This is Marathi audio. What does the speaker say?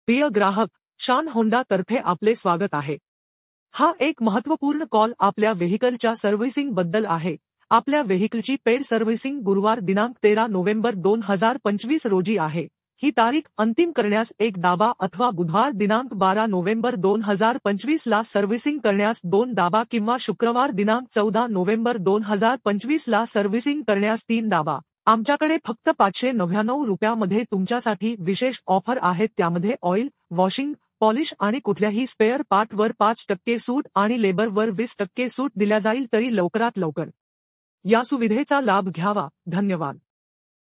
प्रिय ग्राहक, शान होंडा तर्फे आपले स्वागत आहे. हा एक महत्त्वपूर्ण कॉल आपल्या व्हेइकलच्या सर्व्हिसिंग बद्दल आहे. आपल्या व्हेइकलची पेड सर्व्हिसिंग गुरुवार दिनांक 13 नोव्हेंबर 2025 रोजी आहे. ही तारीख अंतिम करण्यास एक दाबा अथवा बुधवार दिनांक 12 नोव्हेंबर 2025 ला सर्व्हिसिंग करण्यास 2 दाबा किंवा शुक्रवार दिनांक 14 नोव्हेंबर 2025 ला सर्व्हिसिंग करण्यास 3 दाबा. आमच्याकडे फक्त ₹599 तुमच्यासाठी विशेष ऑफर आहेत, त्यामध्ये ऑइल, वॉशिंग, पॉलिश आणि कुठल्याही स्पेअर पार्टवर 5% सूट आणि लेबरवर 20% सूट दिल्या जाईल. तरी लवकरात लवकर या सुविधेचा लाभ घ्यावा. धन्यवाद.